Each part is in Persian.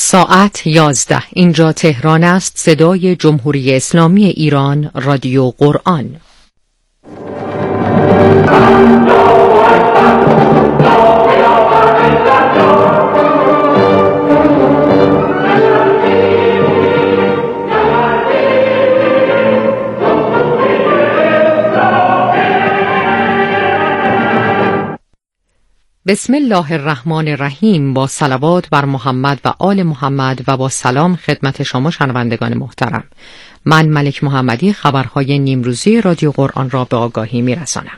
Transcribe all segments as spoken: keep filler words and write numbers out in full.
ساعت یازده. اینجا تهران است. صدای جمهوری اسلامی ایران، رادیو قرآن. بسم الله الرحمن الرحیم. با صلوات بر محمد و آل محمد و با سلام خدمت شما شنوندگان محترم. من ملک محمدی خبرهای نیمروزی رادیو قرآن را به آگاهی میرسانم.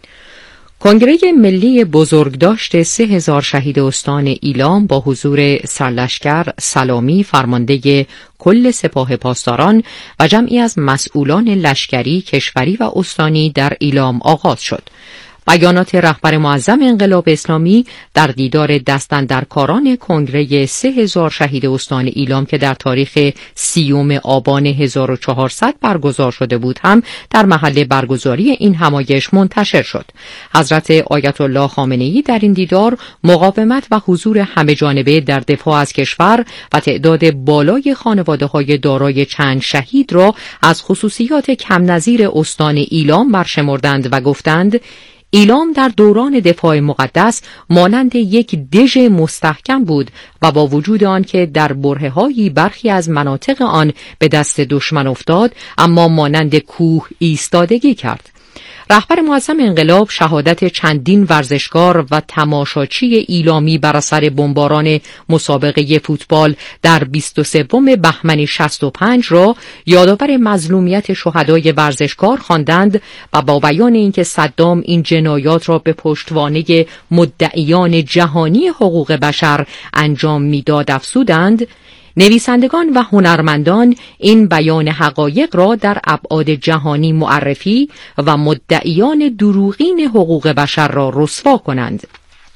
کنگره ملی بزرگداشت سه هزار شهید استان ایلام با حضور سرلشکر سلامی فرمانده کل سپاه پاسداران و جمعی از مسئولان لشکری، کشوری و استانی در ایلام آغاز شد. بیانات رهبر معظم انقلاب اسلامی در دیدار دستاندرکاران کنگره سه هزار شهید استان ایلام که در تاریخ سیوم آبان هزار و چهارصد برگزار شده بود هم در محل برگزاری این همایش منتشر شد. حضرت آیت الله خامنه‌ای در این دیدار مقاومت و حضور همه جانبه در دفاع از کشور و تعداد بالای خانواده‌های دارای چند شهید را از خصوصیات کم نظیر استان ایلام برشمردند و گفتند ایلام در دوران دفاع مقدس مانند یک دژ مستحکم بود و با وجود آن که در برهه‌های برخی از مناطق آن به دست دشمن افتاد، اما مانند کوه ایستادگی کرد. رهبر معظم انقلاب شهادت چندین ورزشکار و تماشاچی ایلامی بر اثر بمباران مسابقه فوتبال در بیست و سوم بهمن شصت و پنج را یادآور مظلومیت شهدای ورزشکار خواندند و با بیان اینکه صدام این جنایات را به پشتوانه مدعیان جهانی حقوق بشر انجام میداد افزودند نویسندگان و هنرمندان این بیان حقایق را در ابعاد جهانی معرفی و مدعیان دروغین حقوق بشر را رسوا کنند.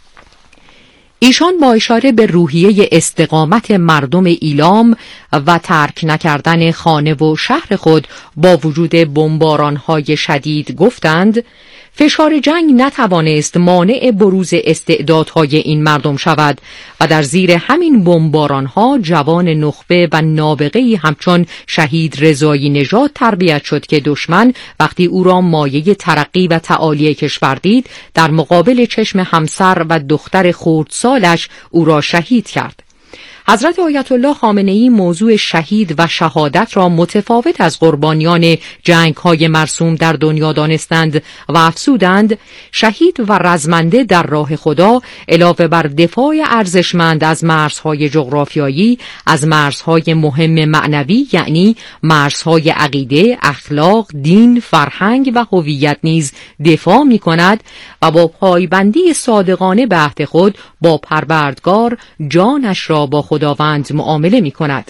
ایشان با اشاره به روحیه استقامت مردم ایلام و ترک نکردن خانه و شهر خود با وجود بمباران‌های شدید گفتند فشار جنگ نتوانست مانع بروز استعدادهای این مردم شود و در زیر همین بمبارانها جوان نخبه و نابغه‌ای همچون شهید رضایی نژاد تربیت شد که دشمن وقتی او را مایه ترقی و تعالی کشور دید در مقابل چشم همسر و دختر خردسالش او را شهید کرد. حضرت آیت الله خامنه‌ای موضوع شهید و شهادت را متفاوت از قربانیان جنگ‌های مرسوم در دنیا دانستند و افزودند شهید و رزمنده در راه خدا علاوه بر دفاع ارزشمند از مرزهای جغرافیایی، از مرزهای مهم معنوی یعنی مرزهای عقیده، اخلاق، دین، فرهنگ و هویت نیز دفاع می‌کند و با پایبندی صادقانه به عهد خود با پروردگار جانش را با خداوند معامله می کند.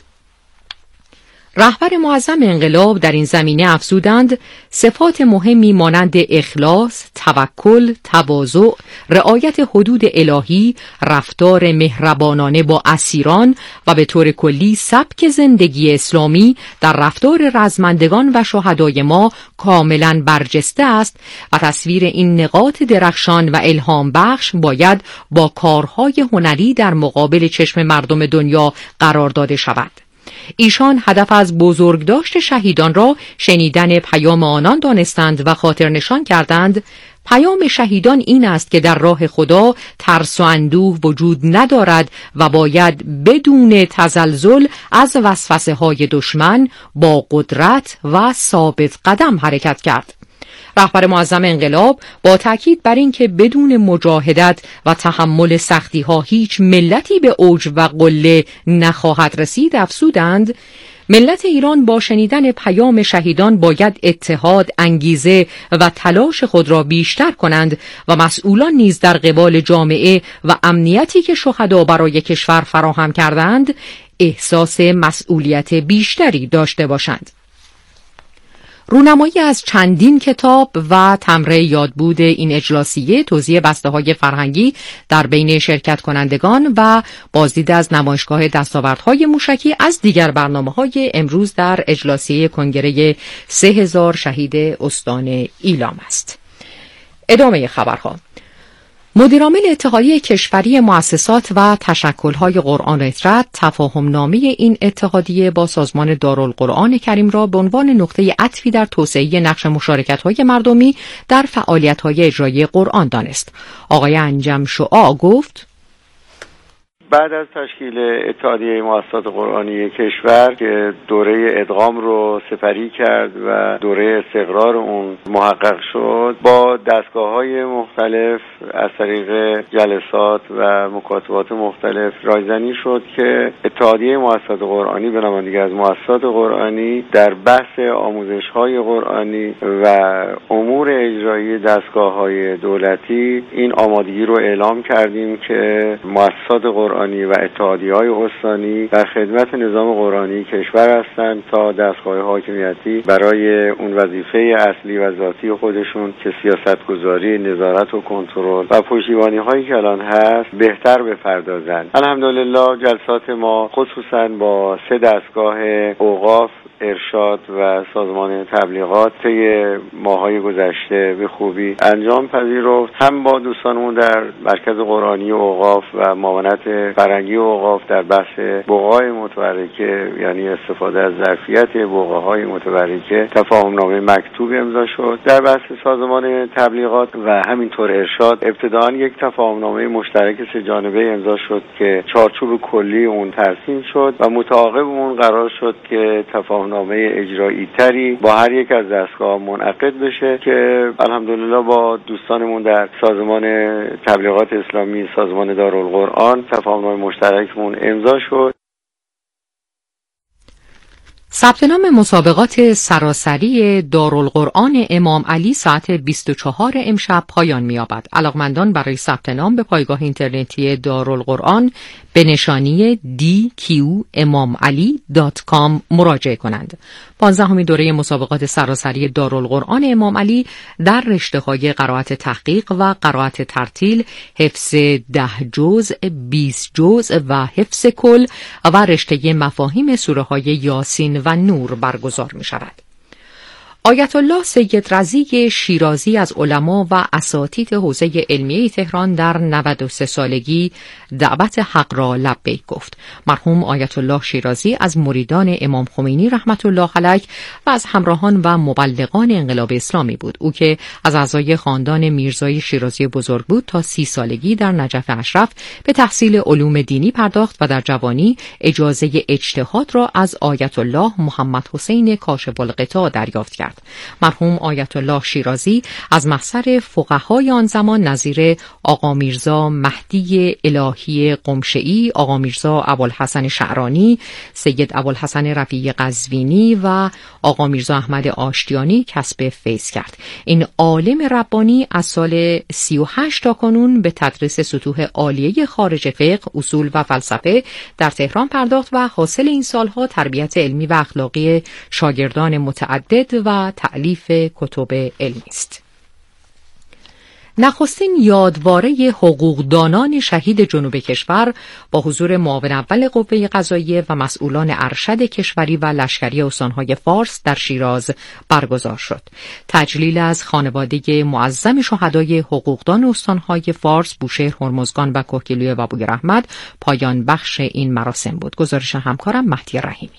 رهبر معظم انقلاب در این زمینه افزودند صفات مهمی مانند اخلاص، توکل، تواضع، رعایت حدود الهی، رفتار مهربانانه با اسیران و به طور کلی سبک زندگی اسلامی در رفتار رزمندگان و شهدای ما کاملا برجسته است و تصویر این نقاط درخشان و الهام بخش باید با کارهای هنری در مقابل چشم مردم دنیا قرار داده شود. ایشان هدف از بزرگداشت شهیدان را شنیدن پیام آنان دانستند و خاطر نشان کردند پیام شهیدان این است که در راه خدا ترس و اندوه وجود ندارد و باید بدون تزلزل از وسوسه های دشمن با قدرت و ثابت قدم حرکت کرد. رهبر معظم انقلاب با تاکید بر این که بدون مجاهدت و تحمل سختی‌ها هیچ ملتی به اوج و قله نخواهد رسید افزودند ملت ایران با شنیدن پیام شهیدان باید اتحاد، انگیزه و تلاش خود را بیشتر کنند و مسئولان نیز در قبال جامعه و امنیتی که شهدا برای کشور فراهم کردند احساس مسئولیت بیشتری داشته باشند. رونمایی از چندین کتاب و تمره یادبود این اجلاسیه، توزیع بسته‌های فرهنگی در بین شرکت کنندگان و بازدید از نمایشگاه دستاوردهای موشکی از دیگر برنامه‌های امروز در اجلاسیه کنگره سه هزار شهید استان ایلام است. ادامه خبرها. مدیرعامل اتحادیه کشوری مؤسسات و تشکل‌های قرآن اطرد تفاهم‌نامه این اتحادیه با سازمان دارالقرآن کریم را به عنوان نقطه عطفی در توسعه نقش مشارکت‌های مردمی در فعالیت‌های اجرایی قرآن دانست. آقای انجم شعاع گفت: بعد از تشکیل اتحادیه مؤسسات قرآنی کشور که دوره ادغام رو سپری کرد و دوره استقرار اون محقق شد، با دستگاه‌های مختلف از طریق جلسات و مکاتبات مختلف رایزنی شد که اتحادیه مؤسسات قرآنی به نام دیگر از مؤسسات قرآنی در بحث آموزش‌های قرآنی و امور اجرایی دستگاه‌های دولتی این آمادگی رو اعلام کردیم که مؤسسات قرآنی و اتحادیه‌های استانی در خدمت نظام قرآنی کشور هستند تا دستگاه حاکمیتی برای اون وظیفه اصلی و ذاتی خودشون که سیاستگذاری، نظارت و کنترل و پشتیبانی‌هایی که الان هست بهتر بپردازند. الحمدلله جلسات ما خصوصا با سه دستگاه اوقاف، ارشاد و سازمان تبلیغات طی ماه‌های گذشته به خوبی انجام پذیرفت. هم با دوستانمون در مرکز قرآنی اوقاف و معاونت فرهنگی اوقاف در بحث بقاع متبرکه، یعنی استفاده از ظرفیت بقاهای متبرکه، تفاهمنامه مکتوب امضا شد. در بحث سازمان تبلیغات و همینطور ارشاد ابتداً یک تفاهمنامه مشترک سه جانبه امضا شد که چارچوب کلی اون ترسیم شد و متعاقب اون قرار شد که تفاهمنامه اجرایی تری با هر یک از دستگاه منعقد بشه که الحمدلله با دوستانمون در سازمان تبلیغات اسلامی، سازمان دارالقرآن تفاهمنامه مشترکمون امضا شد. ثبت نام مسابقات سراسری دارالقرآن امام علی ساعت بیست و چهار امشب پایان می‌یابد. علاقمندان برای ثبت نام به پایگاه اینترنتی دارالقرآن به نشانی دی کیو امام علی دات کام مراجعه کنند. پانزدهمین دوره مسابقات سراسری دارالقرآن امام علی در رشته‌های قرائت تحقیق و قرائت ترتیل، حفظ ده جزء، بیست جزء و حفظ کل و رشته مفاهیم سوره‌های یاسین و نور برگزار می شود. آیت الله سید رضی شیرازی از علما و اساتید حوزه علمیه تهران در نود و سه سالگی دعوت حق را لبیک گفت. مرحوم آیت الله شیرازی از مریدان امام خمینی رحمت الله علیه و از همراهان و مبلغان انقلاب اسلامی بود. او که از اعضای خاندان میرزای شیرازی بزرگ بود تا سی سالگی در نجف اشرف به تحصیل علوم دینی پرداخت و در جوانی اجازه اجتهاد را از آیت الله محمد حسین کاشف الغطا دریافت کرد. مرحوم آیت الله شیرازی از محضر فقهای آن زمان نظیر آقا میرزا مهدی الهی قمشئی، آقا میرزا ابوالحسن شعرانی، سید ابوالحسن رفیعی قزوینی و آقا میرزا احمد آشتیانی کسب فیض کرد. این عالم ربانی از سال سی و هشت تا کنون به تدریس سطوح عالیه خارج فقه، اصول و فلسفه در تهران پرداخت و حاصل این سالها تربیت علمی و اخلاقی شاگردان متعدد و تألیف کتب علمی است. نخستین یادواره حقوقدانان شهید جنوب کشور با حضور معاون اول قوه قضاییه و مسئولان ارشد کشوری و لشکری استانهای فارس در شیراز برگزار شد. تجلیل از خانواده معظم شهدای حقوقدان استانهای فارس، بوشهر، هرمزگان و کهگیلویه و بویراحمد پایان بخش این مراسم بود. گزارش همکارم مهدی رحیمی.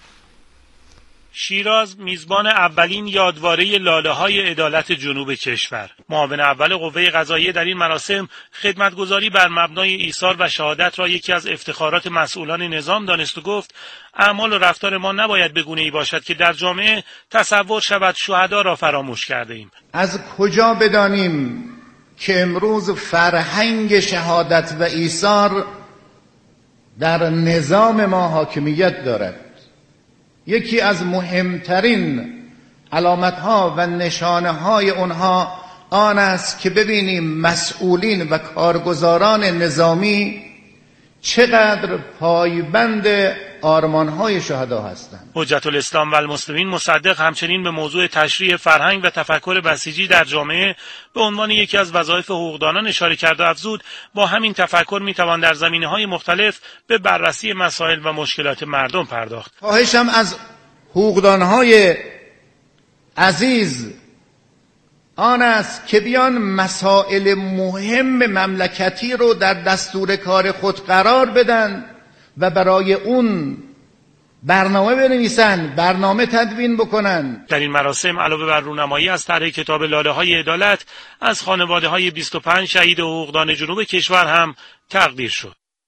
شیراز میزبان اولین یادواره لاله‌های عدالت جنوب کشور. معاون اول قوه قضاییه در این مراسم خدمتگزاری بر مبنای ایثار و شهادت را یکی از افتخارات مسئولان نظام دانست و گفت اعمال و رفتار ما نباید به گونه‌ای باشد که در جامعه تصور شود شهدا را فراموش کرده ایم. از کجا بدانیم که امروز فرهنگ شهادت و ایثار در نظام ما حاکمیت دارد؟ یکی از مهمترین علامتها و نشانه‌های اونها آن است که ببینیم مسئولین و کارگزاران نظامی چقدر پایبند آرمان‌های شهدا هستند. حجت الاسلام و المسلمین مصدق همچنین به موضوع تشریح فرهنگ و تفکر بسیجی در جامعه به عنوان یکی از وظایف حقوقدانان اشاره کرد و افزود با همین تفکر میتوان در زمینه‌های مختلف به بررسی مسائل و مشکلات مردم پرداخت. خواهشم از حقوقدان‌های عزیز آن است که بیان مسائل مهم مملکتی رو در دستور کار خود قرار بدن و برای اون برنامه بنویسن، برنامه تدوین بکنن. در این مراسم علاوه بر رونمایی از طرح کتاب لاله‌های عدالت از خانواده‌های بیست و پنج شهید حقوقدان جنوب کشور هم تقدیر شد.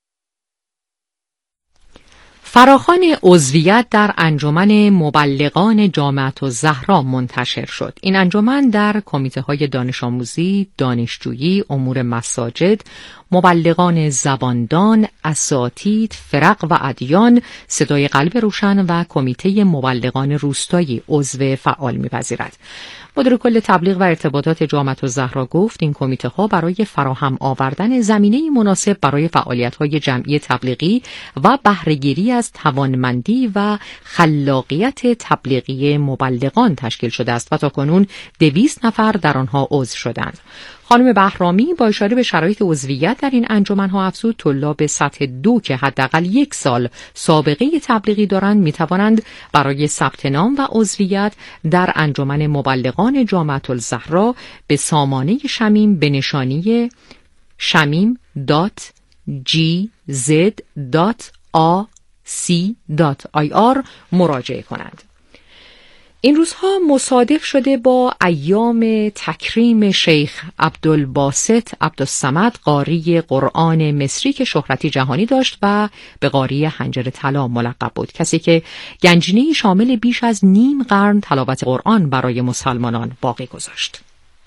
فراخوان عضویت در انجمن مبلغان جامعة الزهرا منتشر شد. این انجمن در کمیته‌های دانش آموزی، دانشجویی، امور مساجد، مبلغان زباندان، اساتید، فرق و ادیان، صدای قلب روشن و کمیته مبلغان روستایی عضو فعال می‌پذیرد. مدیر کل تبلیغ و ارتباطات جامعة الزهرا گفت این کمیته ها برای فراهم آوردن زمینه مناسب برای فعالیت های جمعی تبلیغی و بهره‌گیری از توانمندی و خلاقیت تبلیغی مبلغان تشکیل شده است و تاکنون دویست نفر در آنها عضو شدند. خانم بهرامی با اشاره به شرایط عضویت در این انجمن‌ها افزود طلاب سطح دو که حداقل یک سال سابقه تبلیغی دارند می‌توانند برای ثبت نام و عضویت در انجمن مبلغان جامعة الزهرا به سامانه شمیم به نشانی شمیم دات جی زد دات آ سی دات آی آر مراجعه کنند. این روزها مصادف شده با ایام تکریم شیخ عبدالباسط عبدالصمد قاری قرآن مصری که شهرتی جهانی داشت و به قاری حنجره طلا ملقب بود، کسی که گنجینه‌ای شامل بیش از نیم قرن تلاوت قرآن برای مسلمانان باقی گذاشت.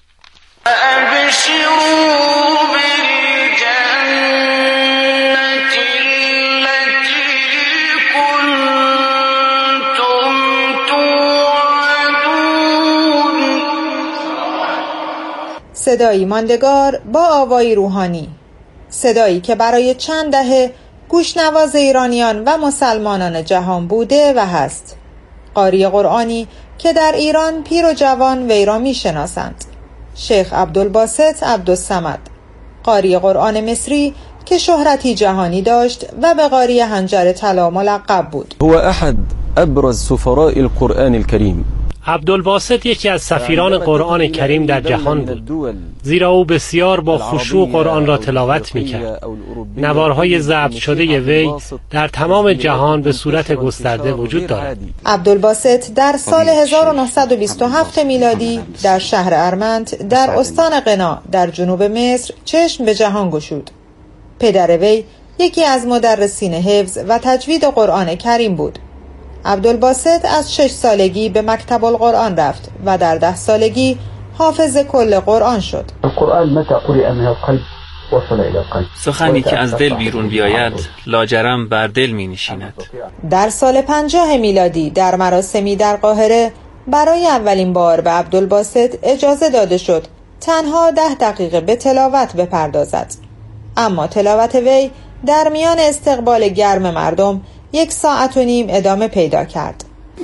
صدایی ماندگار با آوایی روحانی، صدایی که برای چند دهه گوشنواز ایرانیان و مسلمانان جهان بوده و هست. قاری قرآنی که در ایران پیر و جوان وی را می‌شناسند. شیخ عبدالباسط عبدالصمد، قاری قرآن مصری که شهرتی جهانی داشت و به قاری حنجره طلا ملقب بود. هو احد ابرز سفراء القرآن الكريم. عبدالباسط یکی از سفیران قرآن کریم در جهان بود، زیرا او بسیار با خشوع قرآن را تلاوت می‌کرد. نوارهای ضبط شده وی در تمام جهان به صورت گسترده وجود دارد. عبدالباسط در سال هزار و نهصد و بیست و هفت میلادی در شهر ارمنت در استان قنا در جنوب مصر چشم به جهان گشود. پدر وی یکی از مدرسین حفظ و تجوید قرآن کریم بود. عبدالباسط از شش سالگی به مکتب القرآن رفت و در ده سالگی حافظ کل قرآن شد. القرآن متى قرئ من القلب وصل الى القلب. سخنی که از دل بیرون بیاید لاجرم بر دل می نشیند. در سال پنجاه میلادی در مراسمی در قاهره برای اولین بار به عبدالباسط اجازه داده شد تنها ده دقیقه به تلاوت بپردازد. اما تلاوت وی در میان استقبال گرم مردم یک ساعت و نیم ادامه پیدا کرد.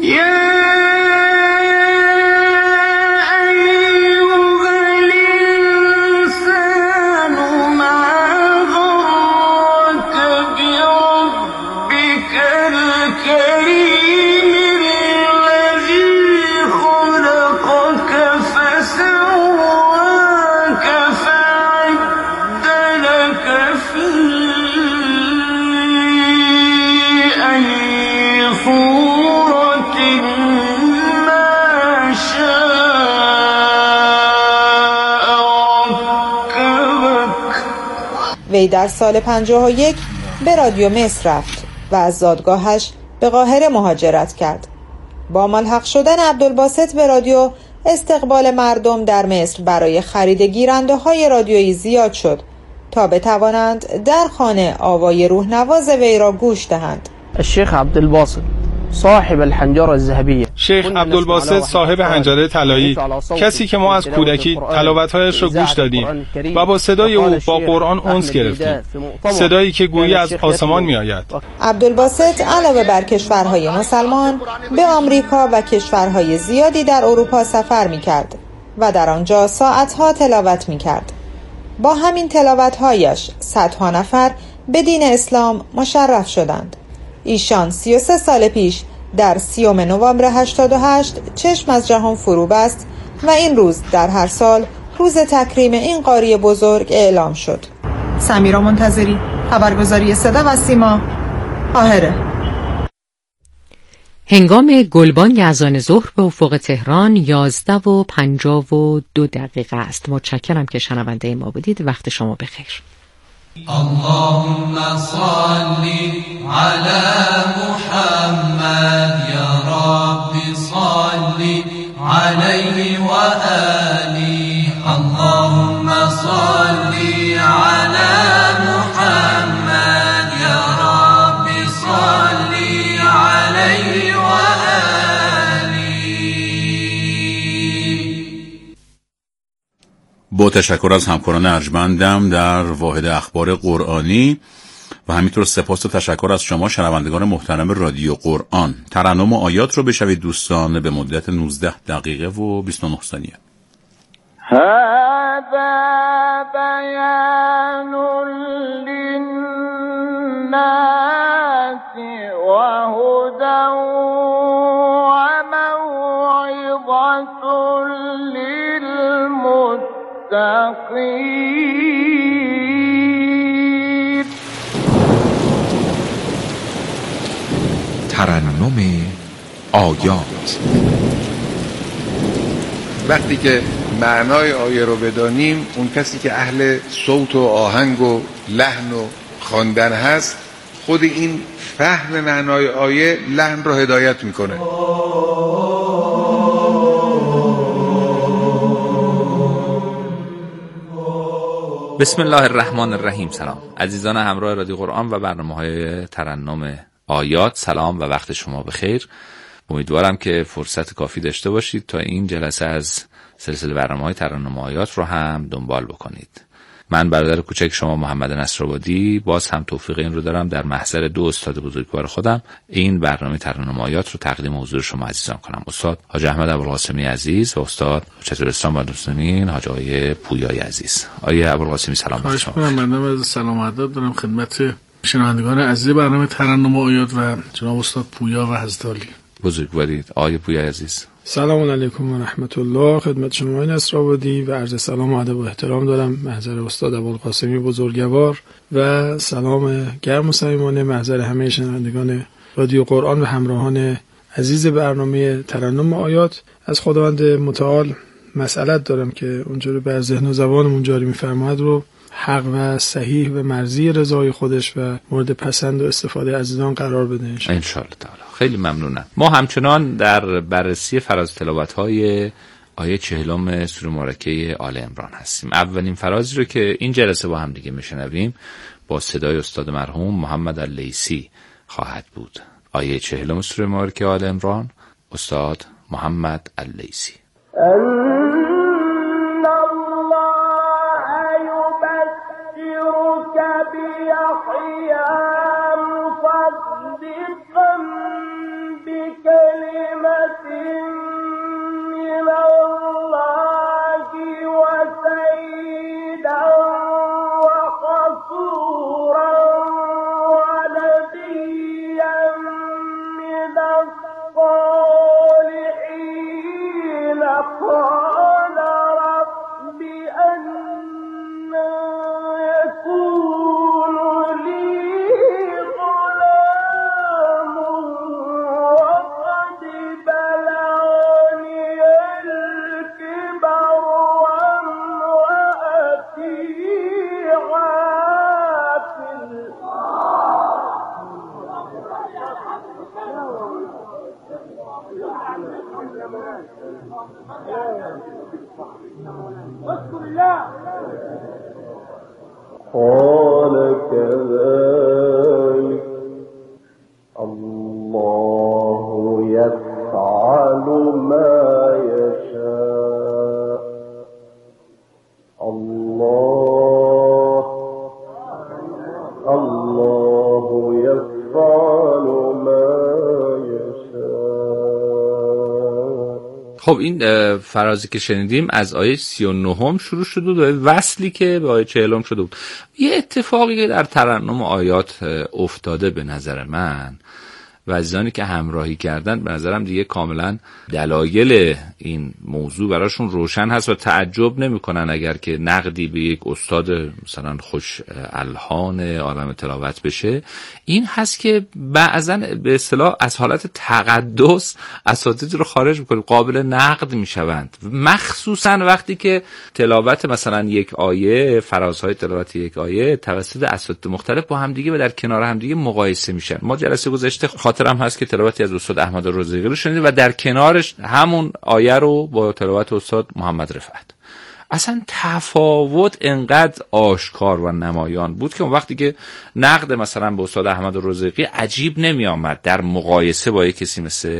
وی در سال پنجاه و یک به رادیو مصر رفت و از زادگاهش به قاهره مهاجرت کرد. با ملحق شدن عبدالباسط به رادیو، استقبال مردم در مصر برای خرید گیرنده های رادیویی زیاد شد تا بتوانند در خانه آوای روح نواز وی را گوش دهند. الشیخ عبدالباسط صاحب الحنجره الذهبیه، شیخ عبدالباسط صاحب حنجره طلایی، کسی که ما از کودکی تلاوت‌هایش را گوش دادیم و با صدای او با قرآن انس گرفتیم، صدایی که گویی از آسمان می‌آید. عبدالباسط علاوه بر کشورهای مسلمان به آمریکا و کشورهای زیادی در اروپا سفر می‌کرد و در آنجا ساعت‌ها تلاوت می‌کرد. با همین تلاوت‌هایش صدها نفر به دین اسلام مشرف شدند. ایشان سی و سه سال پیش در سیوم نوامبر هشتاد و هشت چشم از جهان فرو بست و این روز در هر سال روز تکریم این قاری بزرگ اعلام شد. سمیرا منتظری، خبرگزاری صدا و سیما، قاهره. هنگام گلبانگ اذان ظهر به افق تهران یازده و پنجاه و دو دقیقه است. متشکرم که شنونده ما بودید. وقت شما بخیر. اللهم صل على محمد یا رب صل علیه و آله. اللهم صل على محمد یا رب صل علیه و آله. با تشکر از همکاران ارجمندم در واحد اخبار قرآنی و همینطور سپاس و تشکر از شما شنوندگان محترم رادیو قرآن. ترنم و آیات رو بشنوید دوستان به مدت نوزده دقیقه و بیست و نه ثانیه. هذا بیان للناس و هدى و موعظة للمتقین. ترنم آیات. وقتی که معنای آیه رو بدانیم، اون کسی که اهل صوت و آهنگ و لحن و خواندن هست، خود این فهم معنای آیه لحن رو هدایت میکنه. بسم الله الرحمن الرحیم. سلام عزیزان همراه رادیو قرآن و برنامه‌های ترنم آیات. سلام و وقت شما بخیر. امیدوارم که فرصت کافی داشته باشید تا این جلسه از سلسله برنامه‌های ترنم آیات رو هم دنبال بکنید. من برادر کوچک شما محمد نصرآبادی باز هم توفیق این رو دارم در محضر دو استاد بزرگوار خودم این برنامه ترنم آیات رو تقدیم حضور شما عزیزان کنم. استاد حاج احمد ابوالقاسمی عزیز و استاد چترستان بادرسنین حاج آقای پویای عزیز. آقای ابوالقاسمی سلام بر شما. من سلام و ادب دارم خدمت شنوندگان عزیز برنامه ترنم آیات و جناب استاد پویا و حضرت علی. بزرگوارید آقای پویا عزیز. سلام علیکم و رحمت الله. خدمت شما نصرآبادی و عرض سلام و ادب و احترام دارم محضر استاد ابوالقاسمی بزرگوار و سلام گرم و صمیمانه محضر همه شنوندگان رادیو قرآن و همراهان عزیز برنامه ترنم آیات. از خداوند متعال مسئلت دارم که اونجوری بر ذهن و زبانمون جاری می‌فرماید رو حق و صحیح و مرضی رضای خودش و مورد پسند و استفاده عزیزان قرار بده ان شاء الله تعالی. خیلی ممنونم. ما همچنان در بررسی فراز تلاوت‌های آیه چهلم سوره مبارکه آل عمران هستیم. اولین فرازی رو که این جلسه با هم دیگه میشنویم با صدای استاد مرحوم محمد اللیثی خواهد بود. آیه چهلم سوره مبارکه آل عمران، استاد محمد اللیثی. قال كذلك الله يفعل ما يشاء. الله الله يفعل ما يشاء. خب این فرازی که شنیدیم از آیه سی و نهم شروع شد و وصلی که به آیه چهلم شده بود. یه اتفاقی که در ترنم آیات افتاده به نظر من و عزیزانی که همراهی کردن به نظرم دیگه کاملا دلایل این موضوع براشون روشن هست و تعجب نمی‌کنن اگر که نقدی به یک استاد مثلا خوش الحان عالم تلاوت بشه. این هست که بعضا به اصطلاح از حالت تقدس اساتید رو خارج می‌کنه، قابل نقد میشوند، مخصوصا وقتی که تلاوت مثلا یک آیه، فرازهای تلاوت یک آیه توسط اساتید مختلف با هم دیگه و در کنار هم دیگه مقایسه میشن. ما جلسه گذشته خاطرم هست که تلاوتی از استاد احمد رضایی رو شنیدیم و در کنارش همون آیه رو با تلاوت استاد محمد رفعت. اصلا تفاوت انقدر آشکار و نمایان بود که اون وقتی که نقد مثلا به استاد احمد رضایی عجیب نمی آمد در مقایسه با یک کسی مثل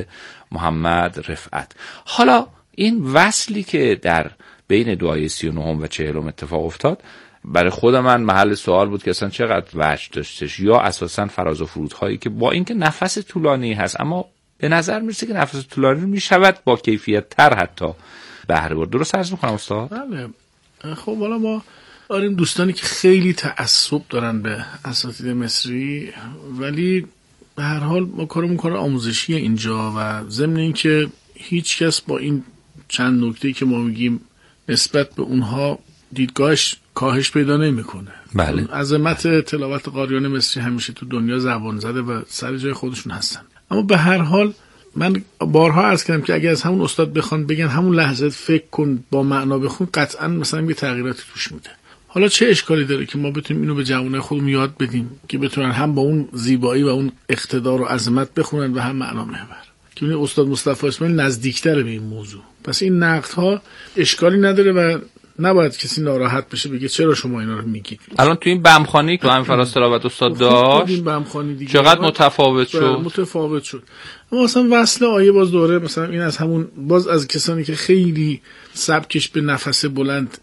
محمد رفعت. حالا این وصلی که در بین دعای سی و نهم و چهلم اتفاق افتاد برای خود من محل سوال بود که اصلا چقدر وجه داشتش، یا اساسا فراز و فرودهایی که با اینکه نفس طولانی هست اما به نظر میرسه که نفس طولانی میشود با کیفیت تر حتی بهره برد. درست عرض میکنم استاد؟ بله. خب حالا ما داریم دوستانی که خیلی تعصب دارن به اساتید مصری، ولی به هر حال ما کارمون کار آموزشی اینجا و ضمن اینکه هیچ کس با این چند نکته‌ای که ما میگیم نسبت به اونها دیدگاهش کاهش پیدا نمیکنه. بله. عظمت تلاوت قاریان مصری همیشه تو دنیا زبان زده و سر جای خودشون هستن. اما به هر حال من بارها عرض کردم که اگه از همون استاد بخوان بگن همون لحظه فکر کن با معنا بخون، قطعا مثلا یه تغییراتی توش میده. حالا چه اشکالی داره که ما بتونیم اینو به جوانای خودمون یاد بدیم که بتونن هم با اون زیبایی و اون اقتدار و عظمت بخونن و هم معنا محور. که این استاد مصطفی اسماعیل نزدیکتره به این موضوع. پس این نقدها اشکالی نداره و نباید کسی ناراحت بشه بگه چرا شما اینا رو میگید. الان تو این بمخانی که همین فراز تلاوت استاد داشت چقدر متفاوت شد متفاوت شد اما مثلا وصل آیه باز دوره مثلا این از همون باز از کسانی که خیلی سبکش به نفس بلند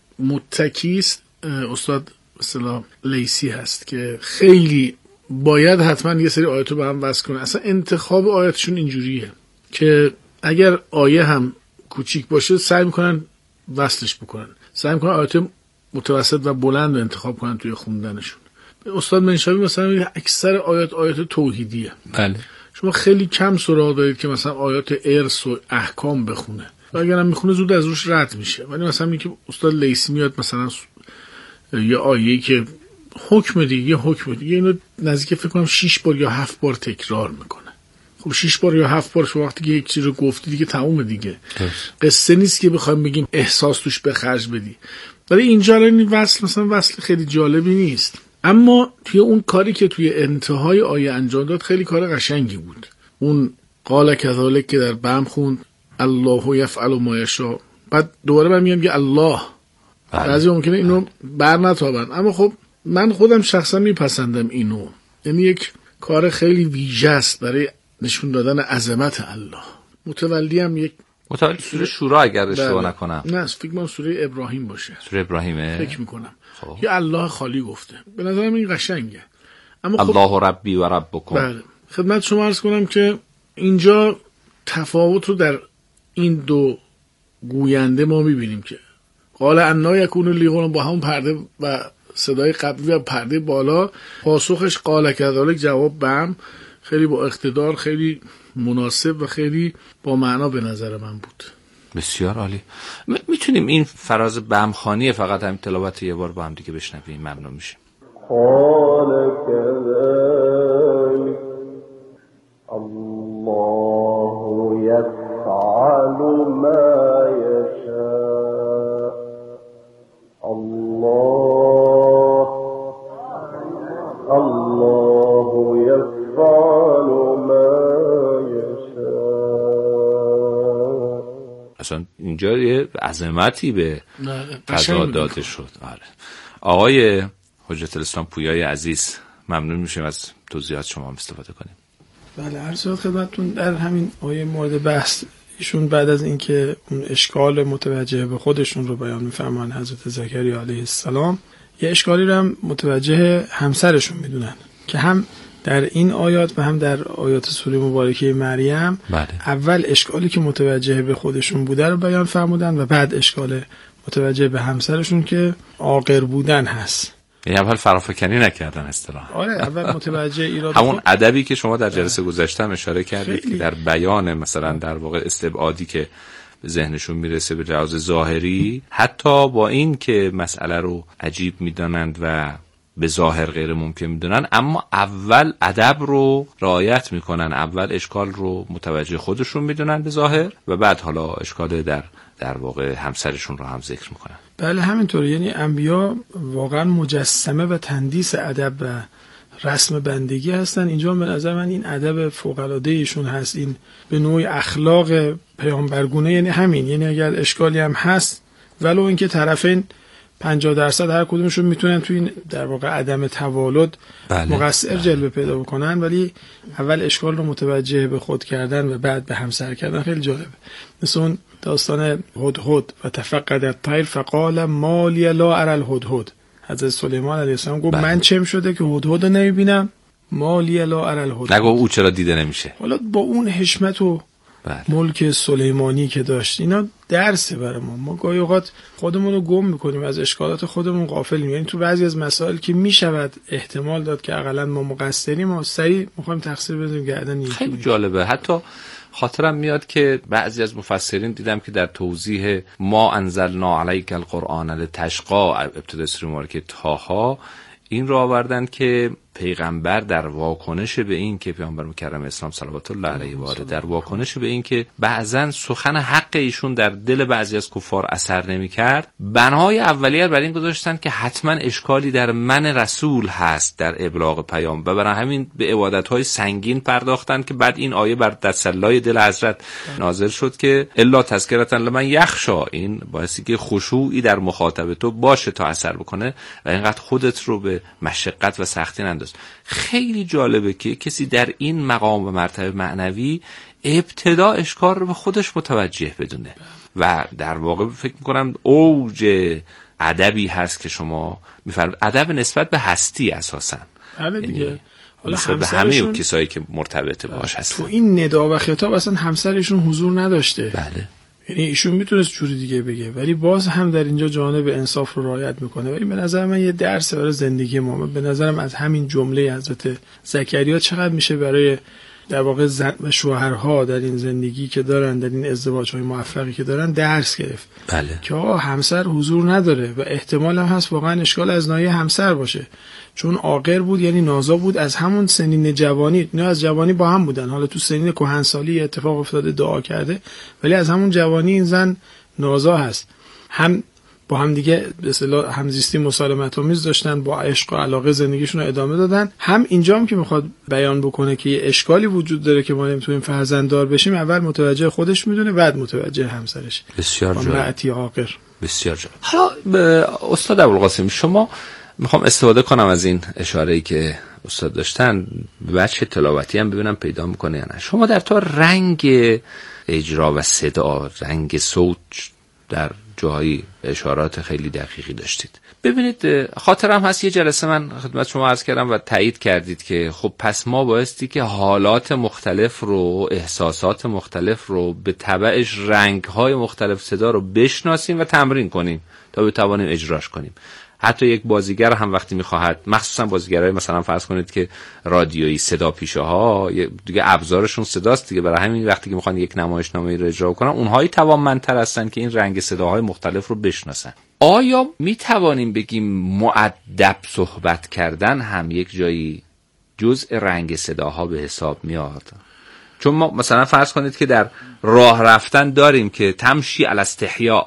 متکیست استاد مثلا لیسی هست که خیلی باید حتما یه سری آیات رو به هم وصل کنه. اصلا انتخاب آیاتشون اینجوریه که اگر آیه هم کوچیک باشه سعی میکنن وصلش بکنن، سعی میکنن آیات متوسط و بلند رو انتخاب کنن توی خوندنشون. استاد منشاوی مثلا اکثر آیات آیات توحیدیه. بله. شما خیلی کم سراغ دارید که مثلا آیات ارث و احکام بخونه و اگرم میخونه زود از روش رد میشه. ولی مثلا میگه استاد لیسی میاد مثلا یه آیه‌ای که حکم دیگه یه حکم دیگه اینو نزدیک فکر کنم شش بار یا هفت بار تکرار میکنه. خب شش بار یا هفت بار شما وقتی که یک چیز رو گفتی دیگه تموم دیگه. قصه نیست که بخوایم بگیم احساس توش به خرج بدی. ولی اینجا این وصل مثلا وصل خیلی جالبی نیست. اما توی اون کاری که توی انتهای آیه انجام داد خیلی کار قشنگی بود. اون قال کذالک که در بم خوند الله یفعل ما یشاء، بعد دوباره من میگم که الله بعضی ممکنه اینو بر نتابن، اما خب من خودم شخصا میپسندم اینو. یعنی یک کار خیلی ویژه است برای نشون دادن عظمت الله. متولی هم یک متولی سوره شورا اگر اشتباه نکنم، نه فکر کنم سوره ابراهیم باشه. سوره ابراهیمه فکر میکنم. خب. یه الله خالی گفته. به نظرم این قشنگه. اما خب الله ربی و ربکم. بله. خدمت شما عرض کنم که اینجا تفاوت رو در این دو گوینده ما میبینیم که قال انا یکون لی غلام با همون پرده و صدای قبلی و پرده بالا، پاسخش قال کذالک جواب بم خیلی با اقتدار، خیلی مناسب و خیلی با معنا به نظر من بود. بسیار عالی. میتونیم این فراز بمخانی فقط هم تلاوت یه بار با هم دیگه بشنویم؟ ممنون میشیم. قال كذلك الله يفعل ما يشاء الله الله يفعل ما يشاء. اصلا اینجا یه عظمتی به فضا داده شد. آره. آقای حجت الاسلام پویای عزیز، ممنون میشیم از توضیحات شما هم استفاده کنیم. بله، عرض خدمتتون در همین آیه مورد بحث ایشون بعد از اینکه اون اشکال متوجه به خودشون رو بیان میفرمان حضرت زکریا علیه السلام، یه اشکالی رو هم متوجه همسرشون میدونن که هم در این آیات و هم در آیات سوره مبارکه مریم بله. اول اشکالی که متوجه به خودشون بوده رو بیان فرمودن و بعد اشکال متوجه به همسرشون که عاقر بودن هست. یعنی اول فرافکنی نکردن اصطلاحاً. آره اول متوجه ایراد همون ادبی که شما در جلسه گذشته اشاره کردید که در بیان مثلا در واقع استبعادی که به ذهنشون میرسه به لحاظ ظاهری، حتی با این که مسئله رو عجیب میدانند و به ظاهر غیر ممکن میدونن، اما اول ادب رو رعایت میکنن، اول اشکال رو متوجه خودشون میدونن به ظاهر و بعد حالا اشکال در در واقع همسرشون رو هم ذکر میکنن. بله همینطوره. یعنی انبیا واقعا مجسمه و تندیس ادب و رسم بندگی هستن. اینجا به نظر من این ادب فوق العاده ایشون هست، این به نوعی اخلاق پیامبرگونه. یعنی همین، یعنی اگر اشکالی هم هست ولو اینکه طرفین پنجاه درصد هر کدومشون میتونن توی این در واقع عدم توالد بله. مقصر جلوه پیدا بکنن، ولی اول اشکال رو متوجه به خود کردن و بعد به همسر کردن خیلی جالبه. مثل اون داستان هدهد و تفقد الطیر فقال ما لی لا اری الهدهد. حضرت سلیمان علیه السلام گفت بله. من چم شده که هدهد رو نمیبینم؟ ما لی لا اری الهدهد. نگو او چرا دیده نمیشه. حالا با اون حشمت و بله. ملک سلیمانی که داشت، اینا درسه برای ما. ما گاهی اوقات خودمون رو گم میکنیم، از اشکالات خودمون غافلیم. یعنی تو بعضی از مسائل که میشود احتمال داد که حداقل ما مقصریم، ما سریع میخوایم تقصیر بزنیم گردن یکی. خیلی جالبه. حتی خاطرم میاد که بعضی از مفسرین دیدم که در توضیح ما انزلنا علیک القرآن لتشقا ابتدای سوره مبارکه طه این رو آوردن که پیغمبر در واکنش به این که پیامبر مکرم اسلام صلوات الله علیه و آله در واکنش به این که بعضن سخن حق ایشون در دل بعضی از کفار اثر نمی‌کرد، بنای اولیه بر این گذاشتن که حتما اشکالی در من رسول هست در ابلاغ پیام و برای همین به عبادت‌های سنگین پرداختن که بعد این آیه بر تسلای دل حضرت نازل شد که الا تذکرة لمن یخشی، این باعثی که خشوعی در مخاطب تو باشه تا اثر بکنه و اینقدر خودت رو به مشقت و سختی ننداز. خیلی جالبه که کسی در این مقام و مرتبه معنوی ابتدا اشکال رو به خودش متوجه بدونه و در واقع فکر میکنم اوج ادبی هست که شما میفرمایید، ادب نسبت به هستی اساساً. بله دیگه. حالا به همه اون کسایی که مرتبط باش هستن. تو این ندا و خطاب اصلا همسرشون حضور نداشته. بله. یعنی ایشون میتونست جوری دیگه بگه، ولی باز هم در اینجا جانب انصاف رو رعایت میکنه. ولی به نظر من یه درس برای زندگی ما. به نظرم از همین جمله حضرت زکریا چقدر میشه برای در واقع زن و شوهرها در این زندگی که دارن، در این ازدواج‌های موفقی که دارن درس گرفت. بله. که آقا همسر حضور نداره و احتمال هم هست واقعا اشکال از ناحیه همسر باشه، چون عاقر بود، یعنی نازا بود از همون سنین جوانی. نه از جوانی با هم بودن، حالا تو سنین کهنسالی اتفاق افتاده دعا کرده، ولی از همون جوانی این زن نازا هست. هم با هم دیگه به اصطلاح همزیستی مسالمت آمیز داشتن، با عشق و علاقه زندگیشون رو ادامه دادن. هم اینجا هم که میخواد بیان بکنه که یه اشکالی وجود داره که ما نمیتونیم فرزنددار بشیم، اول متوجه خودش میدونه بعد متوجه همسرش. بسیار جالب. امرأتی عاقر. بسیار جالب. حالا استاد ابوالقاسم، شما میخوام استفاده کنم از این اشاره‌ای که استاد داشتن، بچه تلاوتی هم ببینم پیدا میکنه یا نه. شما در تو رنگ اجرا و صدا، رنگ صوت در جاهای اشارات خیلی دقیقی داشتید. ببینید خاطرم هست یه جلسه من خدمت شما عرض کردم و تایید کردید که خب پس ما بایستی که حالات مختلف رو، احساسات مختلف رو به تبعش رنگ‌های مختلف صدا رو بشناسیم و تمرین کنیم تا بتوانیم اجراش کنیم. حتی یک بازیگر هم وقتی میخواهد، مخصوصا بازیگرای مثلا فرض کنید که رادیویی صدا پیشه ها دیگه ابزارشون صداست دیگه، برای همین وقتی که میخوان یک نمایشنامه رو اجرا کنن اونهایی توانمندتر هستن که این رنگ صداهای مختلف رو بشناسن. آیا میتوانیم بگیم مؤدب صحبت کردن هم یک جایی جزء رنگ صداها به حساب میاد؟ چون ما مثلا فرض کنید که در راه رفتن داریم که تمشی علی استحیاء،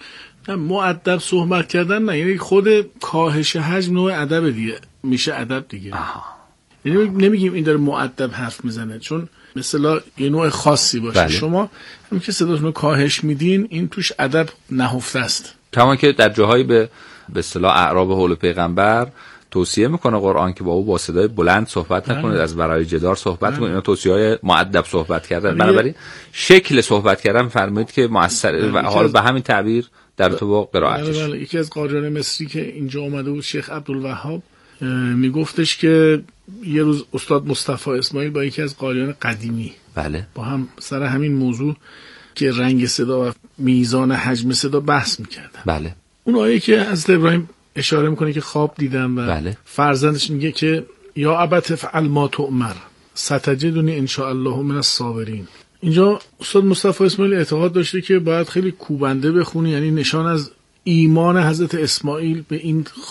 نه مؤدب صحبت کردن نه، یعنی خود کاهش حجم نوع ادب دیگه میشه، ادب دیگه. آها. یعنی نمیگیم این داره مؤدب حرف میزنه، چون مثلا یه نوع خاصی باشه. بله. شما هم که صداتون رو کاهش میدین این توش ادب نهفته است. کما که در جاهایی به به اصطلاح اعراب حول پیغمبر توصیه میکنه قرآن که با او با صدای بلند صحبت نکنید، از برای جدار صحبت کنید. اینا توصیه‌های مؤدب صحبت کردن. بنابراین شکل صحبت کردن فرمایید که مؤثر و حالا به همین تعبیر در تو با قرائتش. بله بله. یکی از قاریان مصری که اینجا اومده بود، شیخ عبدالوهاب، میگفتش که یه روز استاد مصطفی اسماعیل با یکی از قاریان قدیمی بله با هم سر همین موضوع که رنگ صدا و میزان حجم صدا بحث میکردن. بله. اون آیه که حضرت ابراهیم اشاره میکنه که خواب دیدم و بله. فرزندش میگه که یا ابت فعل ما تؤمر ستجدنی ان شاء الله من الصابرین. اینجا استاد مصطفی اسماعیل اعتقاد داشته که باید خیلی کوبنده بخونی، یعنی نشان از ایمان حضرت اسماعیل به این